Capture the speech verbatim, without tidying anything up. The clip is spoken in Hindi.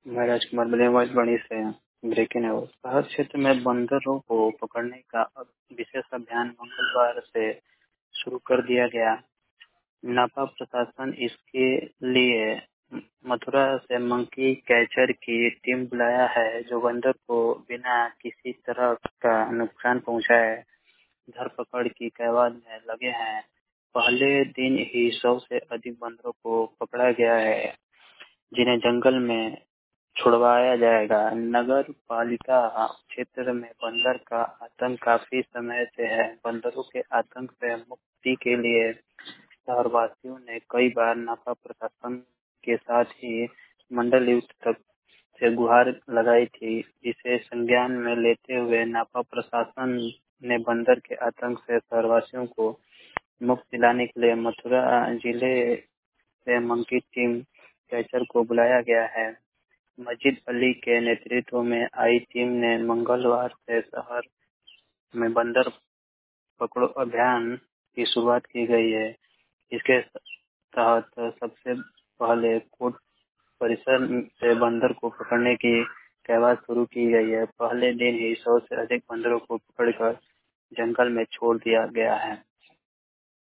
मैं राजकुमार बलियाबाज बड़ी से ब्रेकिंग न्यूज। शहर क्षेत्र में बंदरों को पकड़ने का अब विशेष अभियान मंगलवार से शुरू कर दिया गया। नापा प्रशासन इसके लिए मथुरा से मंकी कैचर की टीम बुलाया है, जो बंदर को बिना किसी तरह का नुकसान पहुंचाए धरपकड़ की कवायद में लगे हैं। पहले दिन ही सौ से अधिक बंदरों को पकड़ा गया है, जिन्हें जंगल में छुड़वाया जाएगा। नगर पालिका क्षेत्र में बंदर का आतंक काफी समय से है। बंदरों के आतंक से मुक्ति के लिए शहरवासियों ने कई बार नापा प्रशासन के साथ ही मंडलायुक्त तक से गुहार लगाई थी, जिसे संज्ञान में लेते हुए नापा प्रशासन ने बंदर के आतंक से शहरवासियों को मुक्ति दिलाने के लिए मथुरा जिले से मंकी टीम कैचर को बुलाया गया है। मजीद अली के नेतृत्व में आई टीम ने मंगलवार से शहर में बंदर पकड़ो अभियान की शुरुआत की गई है। इसके तहत सबसे पहले कोर्ट परिसर से बंदर को पकड़ने की कवायद शुरू की गई है। पहले दिन ही सौ से अधिक बंदरों को पकड़कर जंगल में छोड़ दिया गया है।